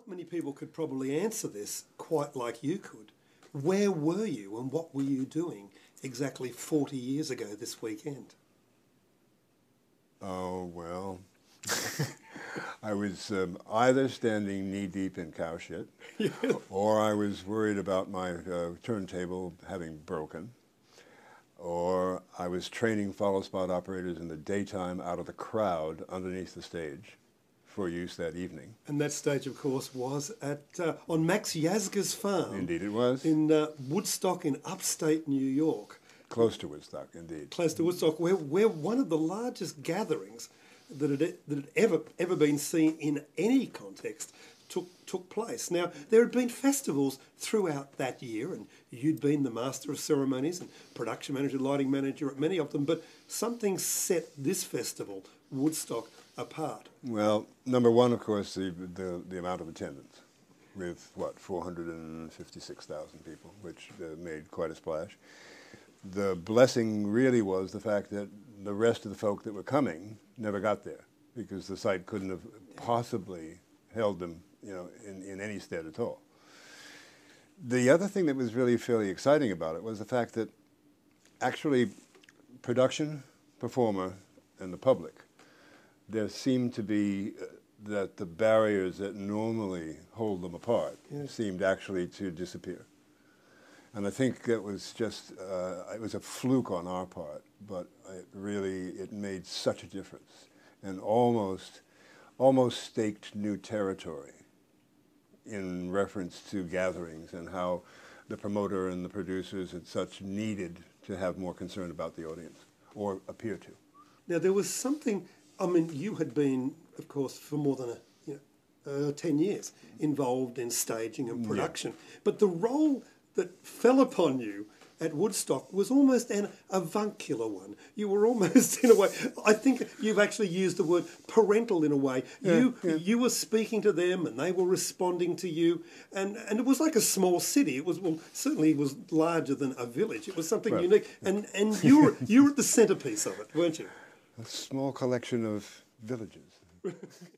Not many people could probably answer this quite like you could. Where were you and what were you doing exactly 40 years ago this weekend? Oh, well, I was either standing knee-deep in cow shit, or I was worried about my turntable having broken, or I was training follow spot operators in the daytime out of the crowd underneath the stage for use that evening. And that stage, of course, was at on Max Yasgur's farm. Indeed it was. In Woodstock in upstate New York. Close to Woodstock, indeed. Close to Woodstock, where one of the largest gatherings that had ever been seen in any context took place. Now, there had been festivals throughout that year, and you'd been the master of ceremonies and production manager, lighting manager at many of them, but something set this festival, Woodstock, apart. Well, number one, of course, the amount of attendance, with, 456,000 people, which made quite a splash. The blessing really was the fact that the rest of the folk that were coming never got there, because the site couldn't have possibly held them, in any stead at all. The other thing that was really fairly exciting about it was the fact that actually production, performer, and the public, there seemed to be that the barriers that normally hold them apart seemed actually to disappear. And I think it was just, it was a fluke on our part, but it made such a difference and almost staked new territory in reference to gatherings and how the promoter and the producers and such needed to have more concern about the audience, or appear to. Now, there was something, you had been, of course, for more than 10 years involved in staging and production, but the role that fell upon you at Woodstock was almost an avuncular one. You were almost, in a way, I think you've actually used the word parental in a way. You were speaking to them and they were responding to you, and it was like a small city. It was, certainly it was larger than a village. It was something unique, and you were at the centrepiece of it, weren't you? A small collection of villages.